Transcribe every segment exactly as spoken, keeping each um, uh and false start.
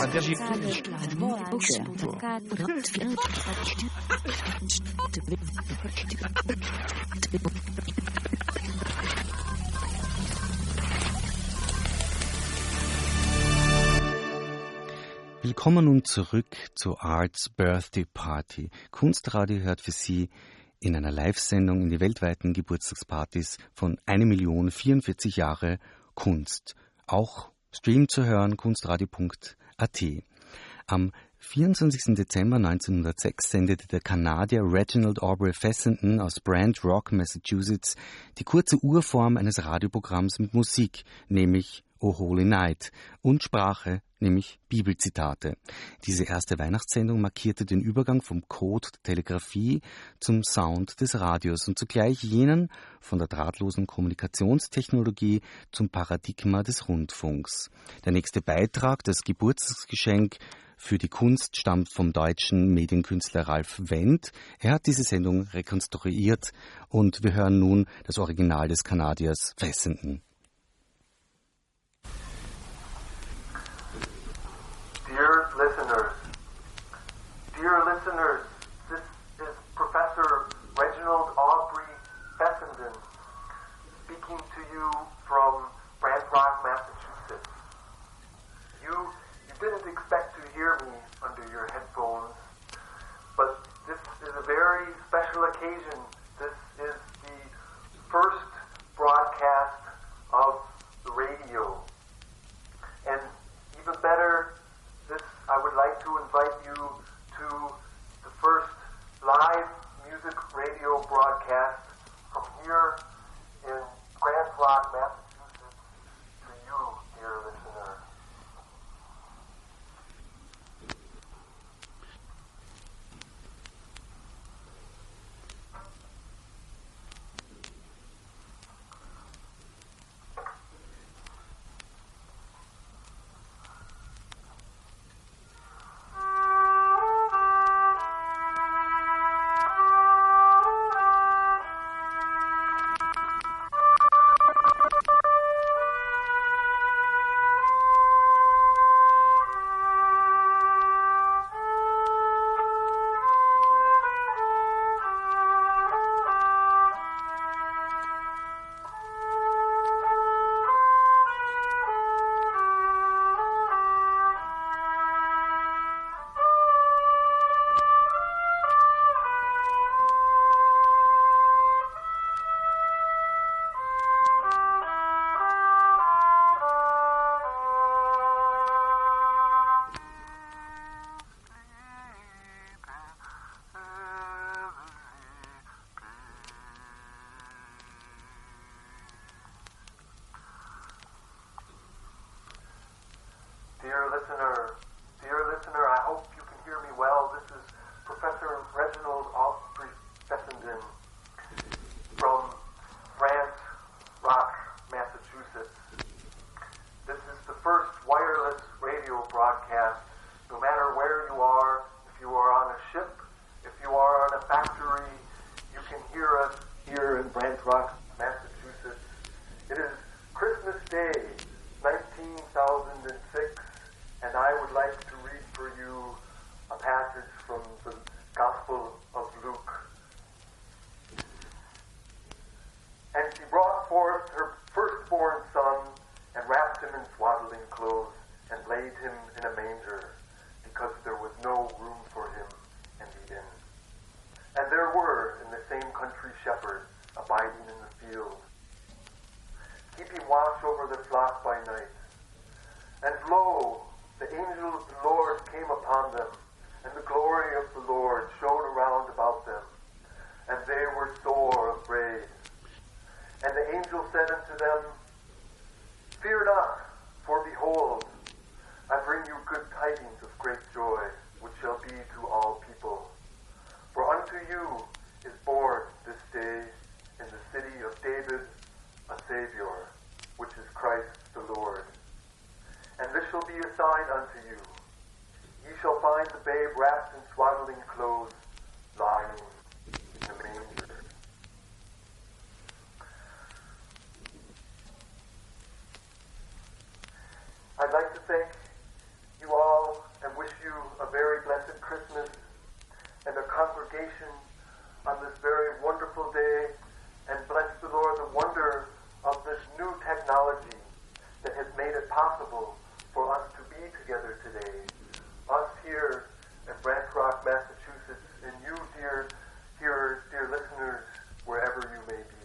Willkommen nun zurück zu Art's Birthday Party. Kunstradio hört für Sie in einer Live-Sendung in die weltweiten Geburtstagspartys von eine Million vierundvierzig Jahre Kunst. Auch Stream zu hören, kunstradio punkt a t. Am vierundzwanzigsten Dezember neunzehnhundertsechs sendete der Kanadier Reginald Aubrey Fessenden aus Brant Rock, Massachusetts, die kurze Urform eines Radioprogramms mit Musik, nämlich O Holy Night, und Sprache, nämlich Bibelzitate. Diese erste Weihnachtssendung markierte den Übergang vom Code der Telegrafie zum Sound des Radios und zugleich jenen von der drahtlosen Kommunikationstechnologie zum Paradigma des Rundfunks. Der nächste Beitrag, das Geburtstagsgeschenk für die Kunst, stammt vom deutschen Medienkünstler Ralf Wendt. Er hat diese Sendung rekonstruiert und wir hören nun das Original des Kanadiers Fessenden. Dear listeners, dear listeners, this is Professor Reginald Aubrey Fessenden speaking to you from Brant Rock, Massachusetts. You, you didn't expect to hear me under your headphones, but this is a very special occasion. This is the first broadcast of the radio. And even better, This, I would like to invite you to the first live music radio broadcast from here in Grand Rock, Massachusetts, to you, dear listener. Dear listener, dear listener, I hope you can hear me well. This is Professor Reginald Aubrey Fessenden from Brant Rock, Massachusetts. This is the first wireless radio broadcast. No matter where you are, if you are on a ship, if you are on a factory, you can hear us here in Brant Rock, Massachusetts. It is Christmas Day, nineteen thousand six. And I would like to read for you a passage from the Gospel of Luke. And she brought forth her firstborn son and wrapped him in swaddling clothes and laid him in a manger, because there was no room for him in the inn. And there were in the same country shepherds abiding in the field, keeping watch over their flock by night. And lo, the angel of the Lord came upon them, and the glory of the Lord shone around about them, and they were sore afraid. And the angel said unto them, Fear not, for behold, I bring you good tidings of great joy, which shall be to all people. For unto you is born this day in the city of David a Savior, which is Christ the Lord. And this shall be a sign unto you. Ye shall find the babe wrapped in swaddling clothes, lying in the manger. I'd like to thank you all you a very blessed Christmas and a congregation on this very wonderful day, and bless the Lord the wonder of this new technology that has made it possible for us to be together today. Us here at Brant Rock, Massachusetts, and you, dear hearers, dear listeners, wherever you may be.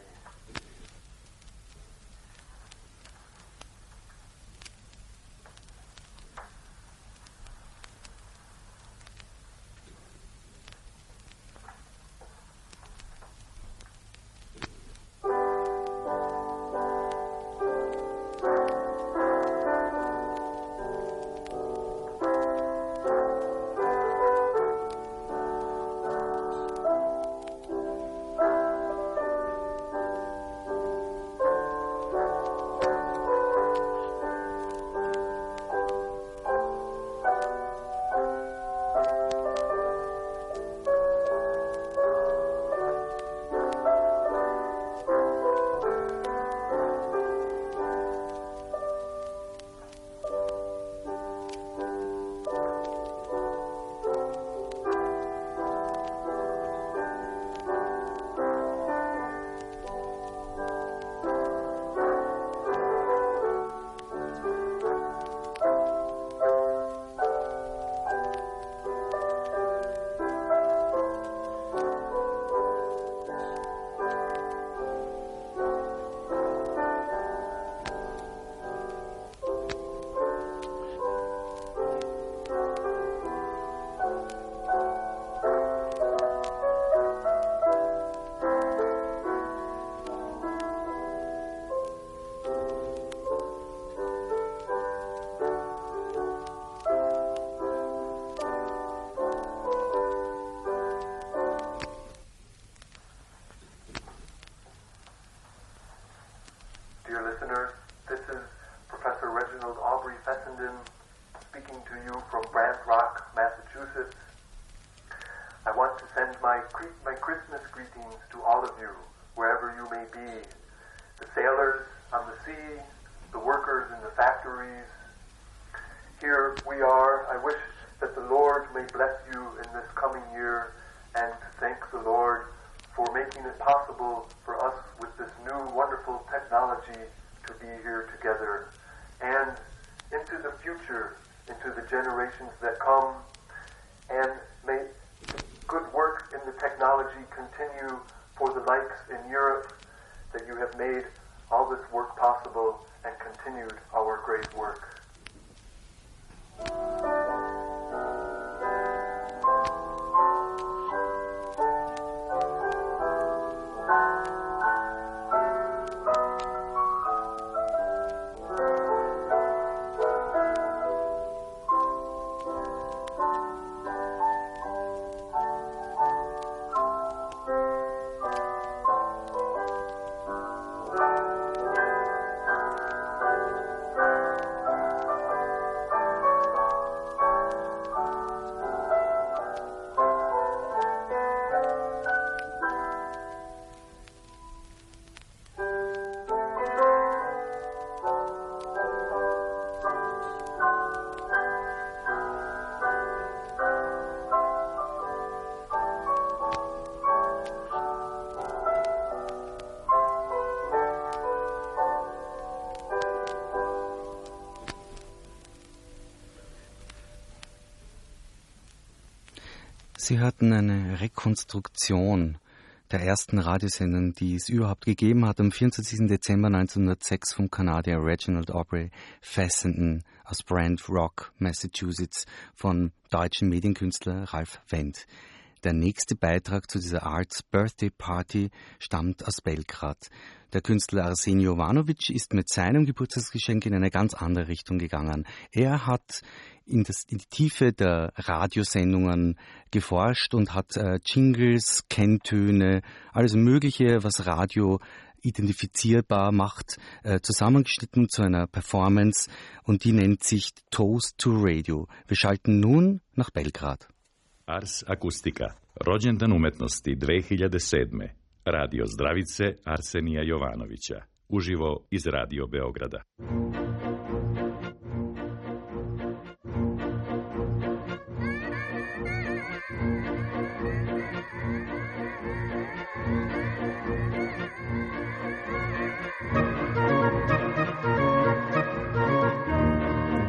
Sie hörten eine Rekonstruktion der ersten Radiosendung, die es überhaupt gegeben hat, am vierundzwanzigsten Dezember neunzehnhundertsechs vom Kanadier Reginald Aubrey Fessenden aus Brant Rock, Massachusetts, von deutschen Medienkünstler Ralf Wendt. Der nächste Beitrag zu dieser Arts Birthday Party stammt aus Belgrad. Der Künstler Arsenij Jovanović ist mit seinem Geburtstagsgeschenk in eine ganz andere Richtung gegangen. Er hat in, das, in die Tiefe der Radiosendungen geforscht und hat äh, Jingles, Kenntöne, alles Mögliche, was Radio identifizierbar macht, äh, zusammengeschnitten zu einer Performance, und die nennt sich Toast to Radio. Wir schalten nun nach Belgrad. Ars Acustica, rođendan umetnosti dve hiljade sedme. Radio Zdravice Arsenija Jovanovića. Uživo iz Radio Beograda.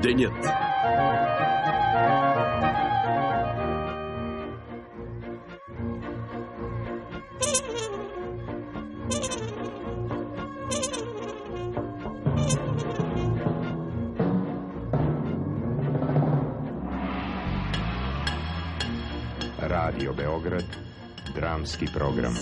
Да нет. Radio Beograd, dramski program.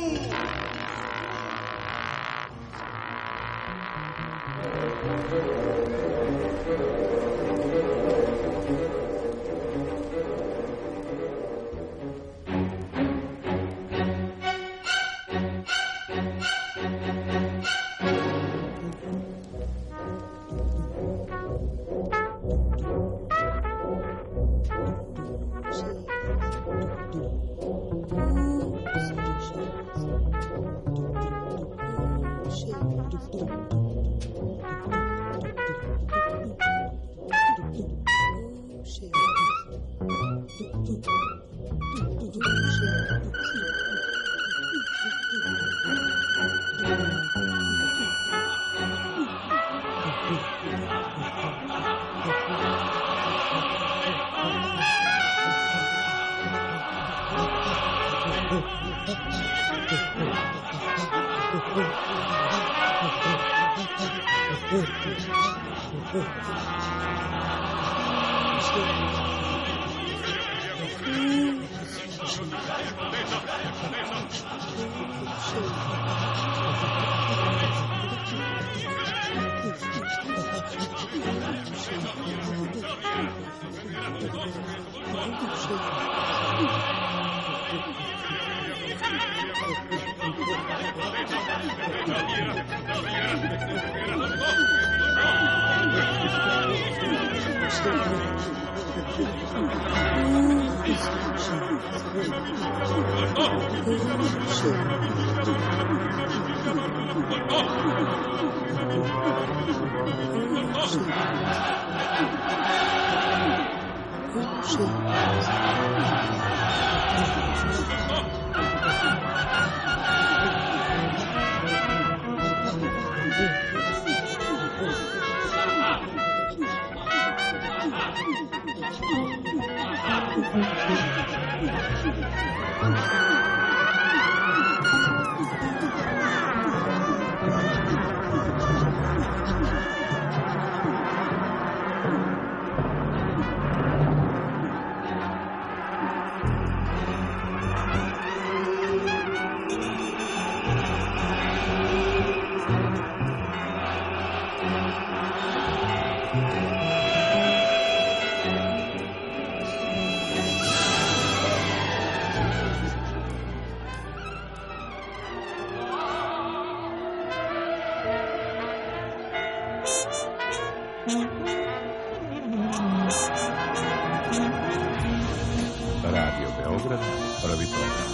Radio Beograd, prvi program.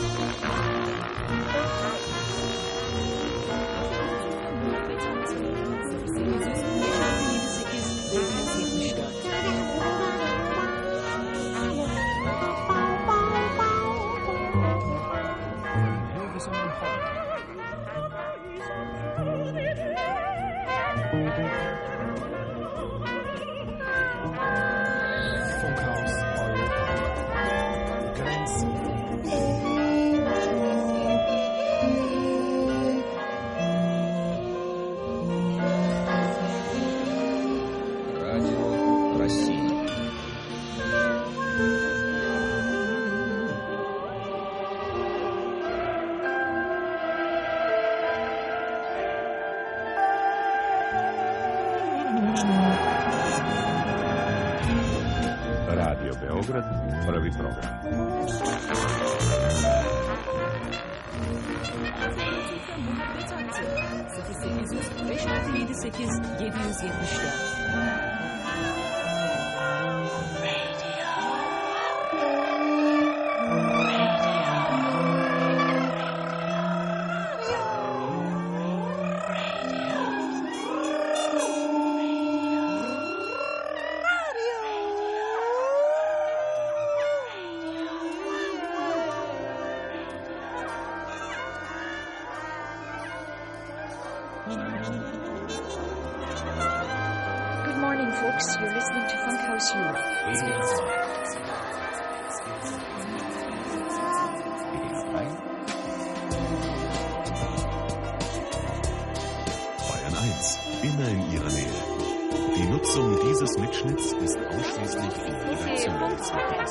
Radio Beograd, prvi program. sıfır sekiz yüz beş altı yedi sekiz yedi yüz yetmiş dört Good morning, Folks, you're listening to Funkhouse Europe. Bayern eins, immer in Ihrer Nähe. Die Nutzung dieses Mitschnitts ist ausschließlich für redaktionelle Zwecke.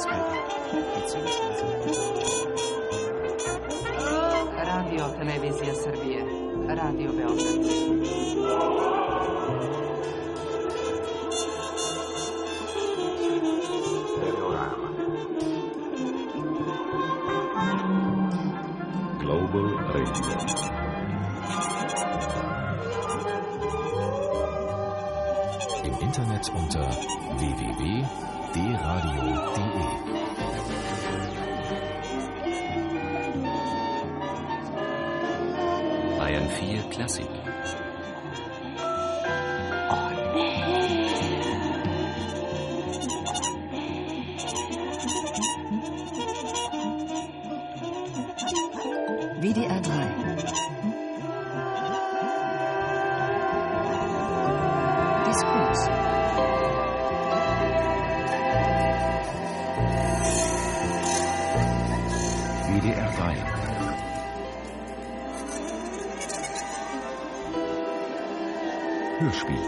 Radio Televizija Srbije. Radio Beograd. Global Radio. Im Internet unter w w w punkt d radio punkt d e. Bayern vier Klassik. W D R drei. Diskurs. W D R drei. Hörspiel.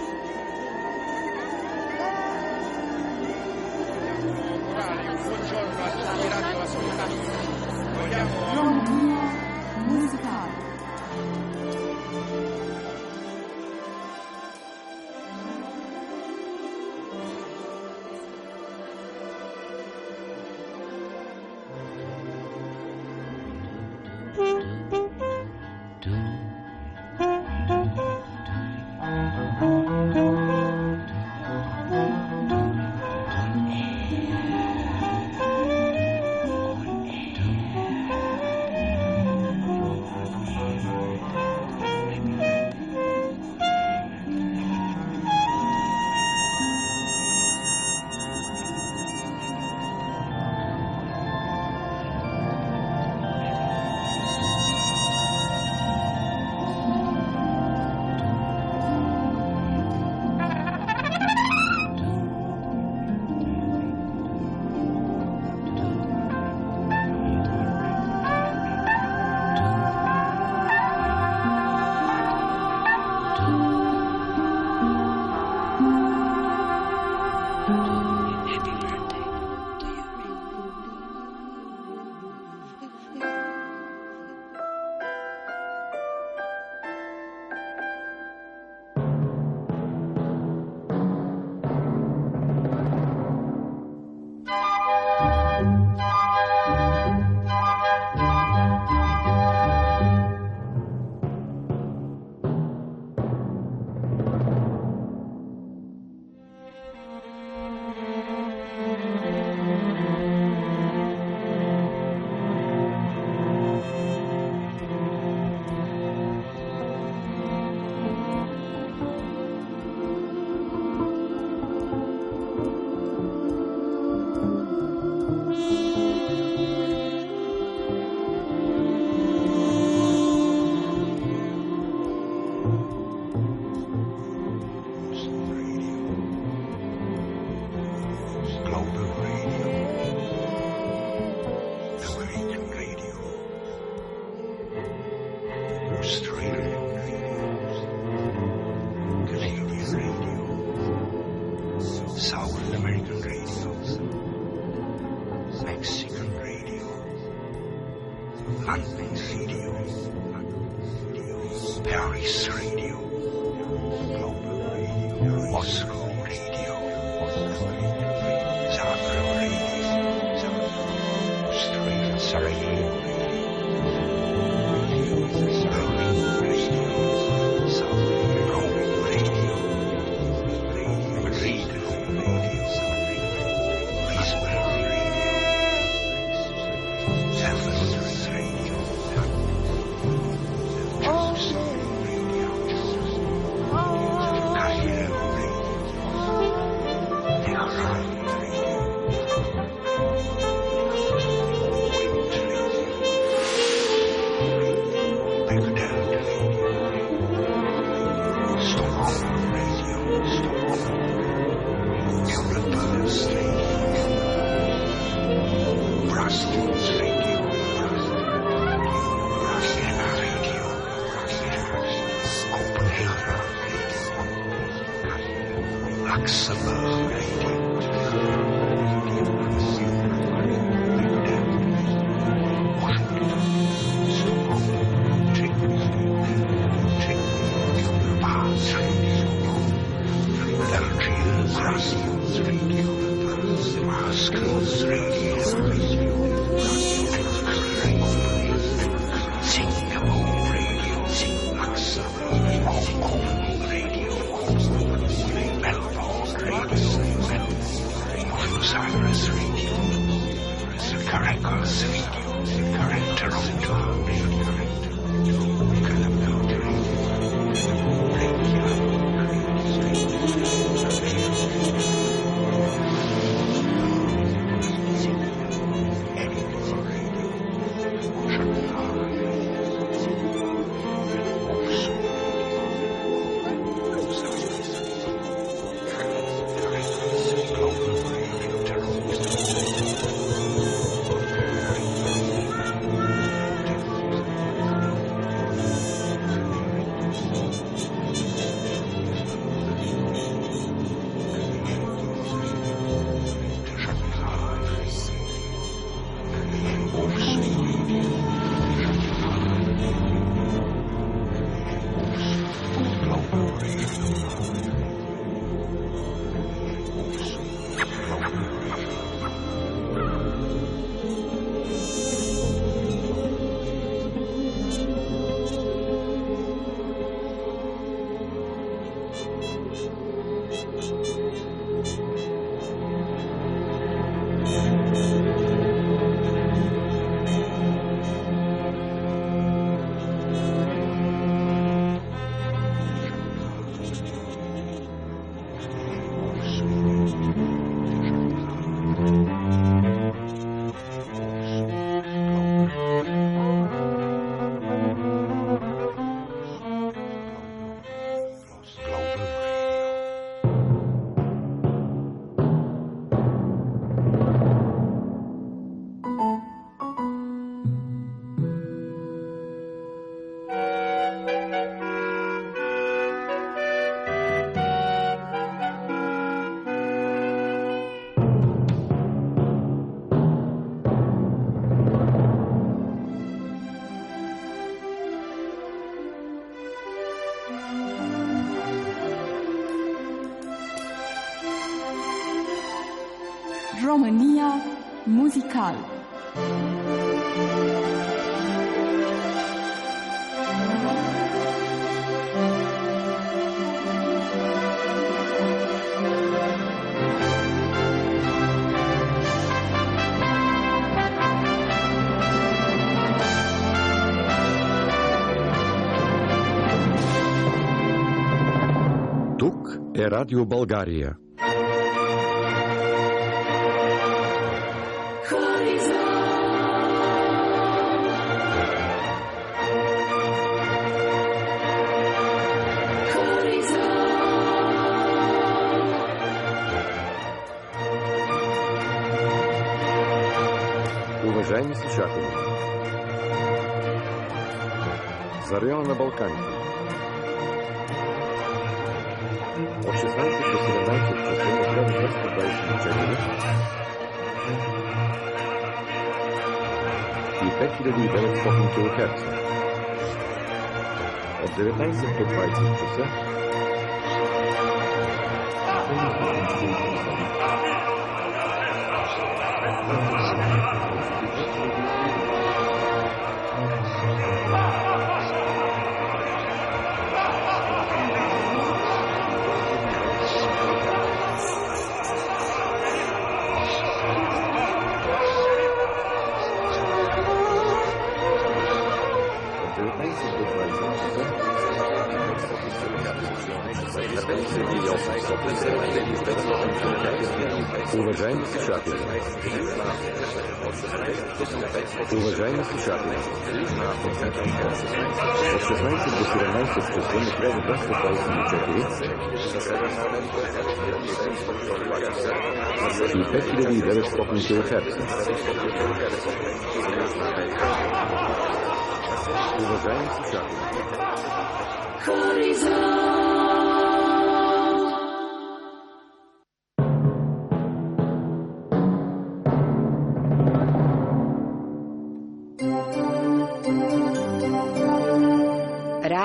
România muzical. Тук е Радио България. Уважаеми слушатели, за района на Балканите от шестнайсет до седемнайсет часа на хиляда деветстотин двайсет и четири и пет хиляди и деветстотин килохерца. От деветнайсет до двайсет часа Уважаеми слушатели, уважаеми слушатели, от шестнайсет до седемнайсет часа на хиляда деветстотин двайсет и четири и пет хиляди и деветстотин килохерца. Уважаеми слушатели,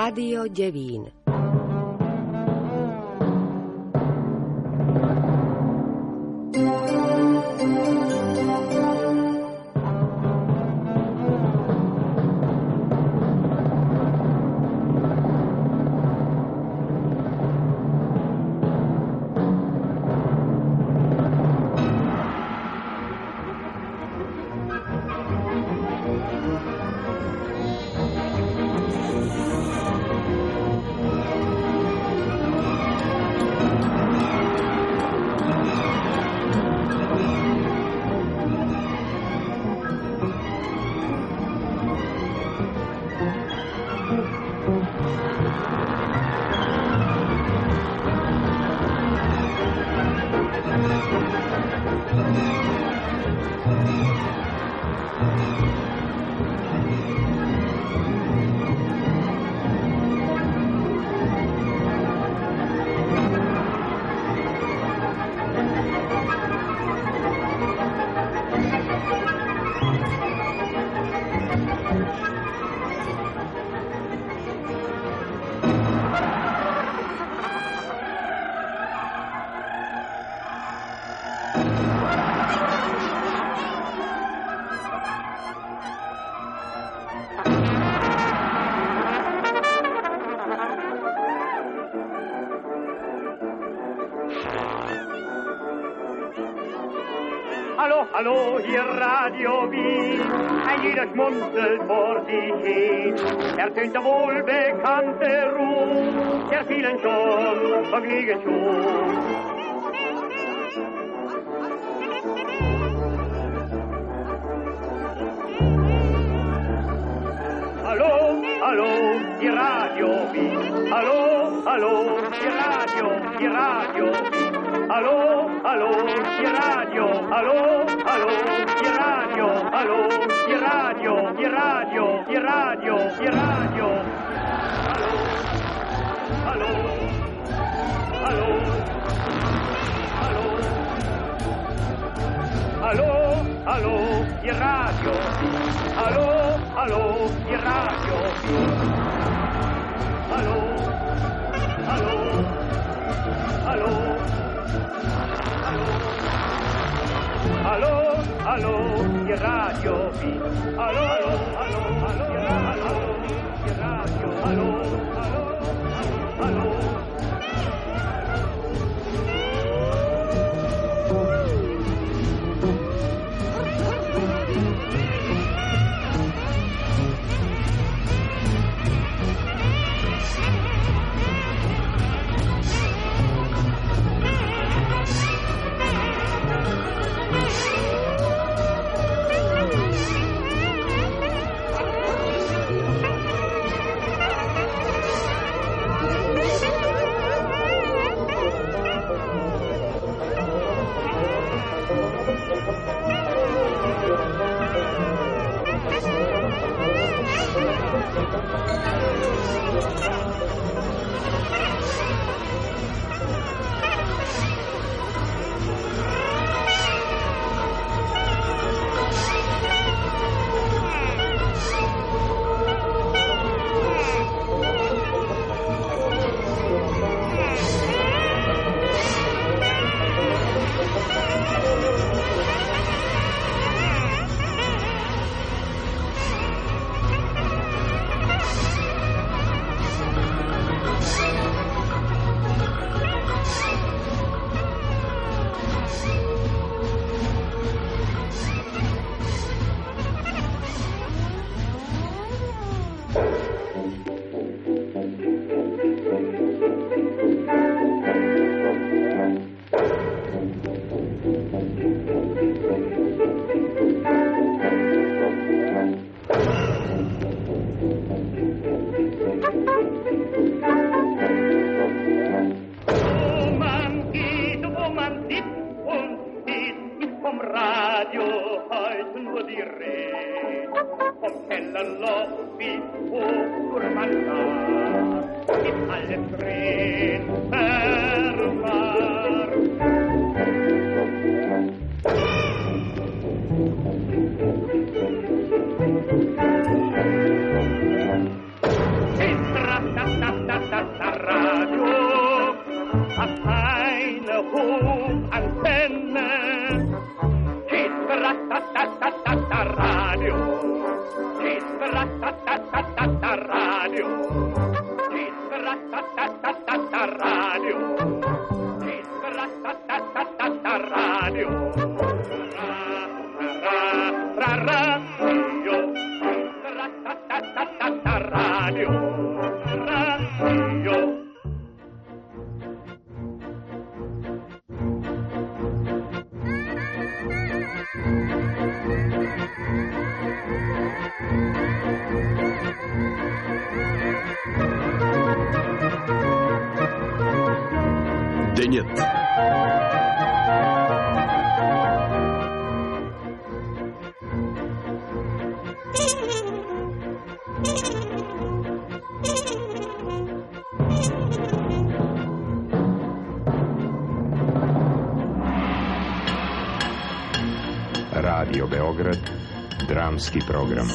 Radio Devin. Hallo, hier Radio Wien, ein jeder schmunzelt vor sich hin. Ertönt der wohlbekannte Ruf, der vielen schon vergnügen schon. Hallo, hallo, die Radio Wien. Hallo, hallo, die Radio, die Radio Wien. Hallo, hallo, die Radio. Hallo, hallo, die Radio. Hallo, die Radio, die Radio, die Radio, die Radio. Hallo, hallo, hallo, hallo. Hallo, hallo, die Radio. Hallo, hallo, die Radio. Hallo, hallo, hallo, hallo. Hallo, hallo, die Radio. Hallo, hallo, hallo, hallo, die Radio. Hallo, hallo, hallo. antenne. Cis-ratatatatata radio. Cis-ratatatatata radio. Cis-ratatatatata radio. Cis-ratatatatata radio. Ra ra ra radio. Cis-ratatatatata radio. Radio. Денят. Radio Beograd, dramski program.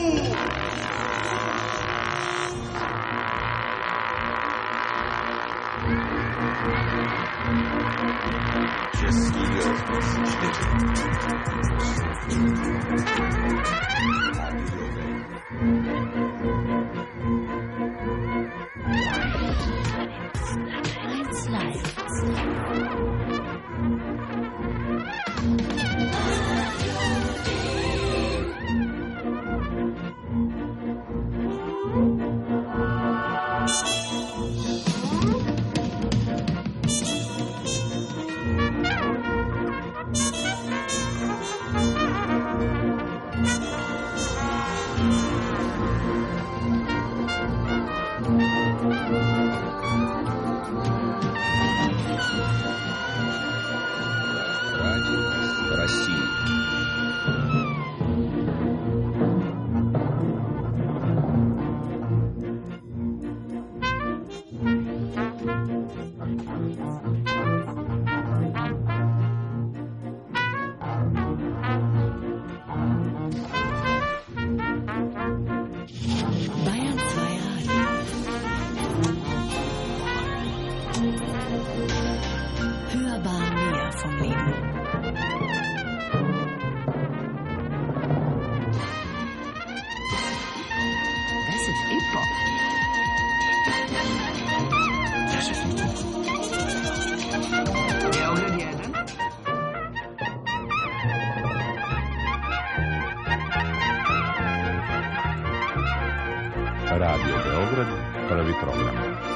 Radio Beograd, prvi program.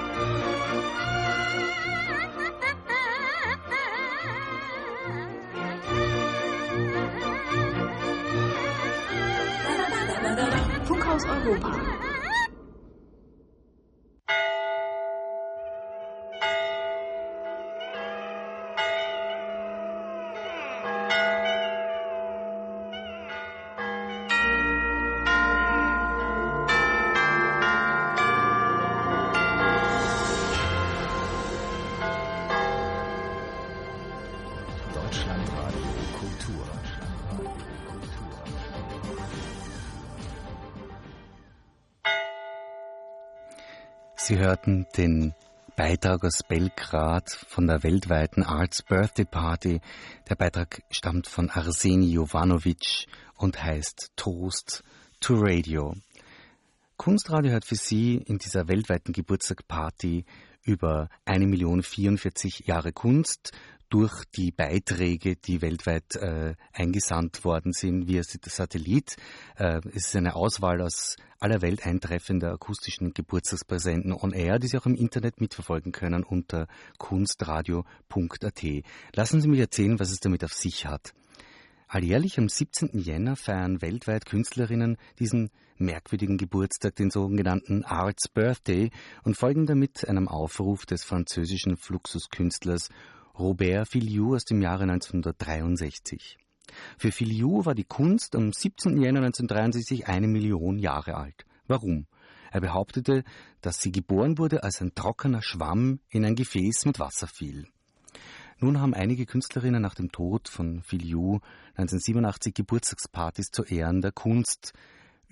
Funkhaus Europa. Sie hörten den Beitrag aus Belgrad von der weltweiten Arts Birthday Party. Der Beitrag stammt von Arseni Jovanovic und heißt Toast to Radio. Kunstradio hat für Sie in dieser weltweiten Geburtstagsparty über eine Million vierundvierzig Jahre Kunst durch die Beiträge, die weltweit äh, eingesandt worden sind via Satellit. Äh, es ist eine Auswahl aus aller Welt eintreffender akustischen Geburtstagspräsenten on air, die Sie auch im Internet mitverfolgen können unter kunstradio punkt a t. Lassen Sie mich erzählen, was es damit auf sich hat. Alljährlich am siebzehnten Jänner feiern weltweit Künstlerinnen diesen merkwürdigen Geburtstag, den sogenannten Arts Birthday, und folgen damit einem Aufruf des französischen Fluxuskünstlers Robert Filiou aus dem Jahre neunzehnhundertdreiundsechzig. Für Filiou war die Kunst am siebzehnten Jänner neunzehnhundertdreiundsechzig eine Million Jahre alt. Warum? Er behauptete, dass sie geboren wurde, als ein trockener Schwamm in ein Gefäß mit Wasser fiel. Nun haben einige Künstlerinnen nach dem Tod von Filiou neunzehnhundertsiebenundachtzig Geburtstagspartys zu Ehren der Kunst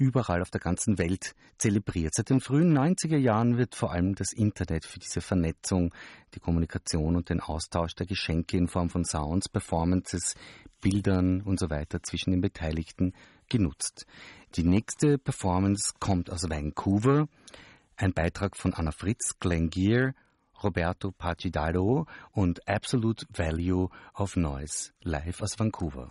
überall auf der ganzen Welt zelebriert. Seit den frühen neunziger Jahren wird vor allem das Internet für diese Vernetzung, die Kommunikation und den Austausch der Geschenke in Form von Sounds, Performances, Bildern und so weiter zwischen den Beteiligten genutzt. Die nächste Performance kommt aus Vancouver. Ein Beitrag von Anna Fritz, Glenn Gear, Roberto Paccidaro und Absolute Value of Noise, live aus Vancouver.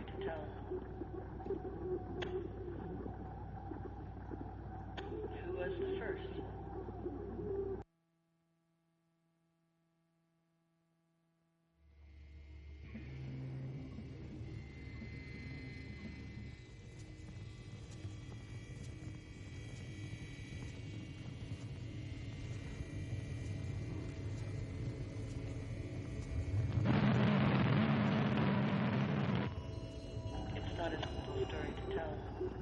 to tell. Who was the first? Not a simple story to tell.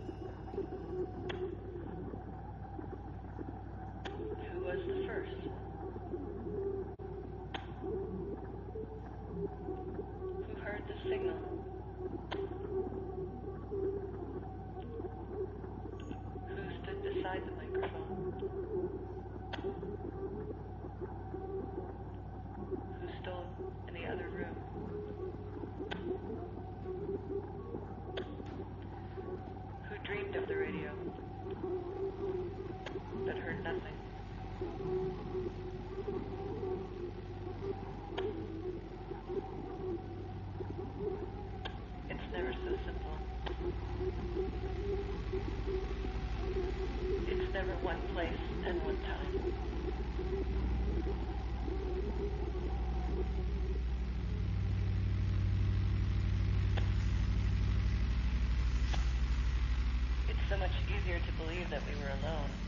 Who was the first? Who heard the signal? Who stood beside the microphone? Who stood in the other room? Who dreamed of the radio, but heard nothing? It's never so simple. It's never one place and one time. So much easier to believe that we were alone.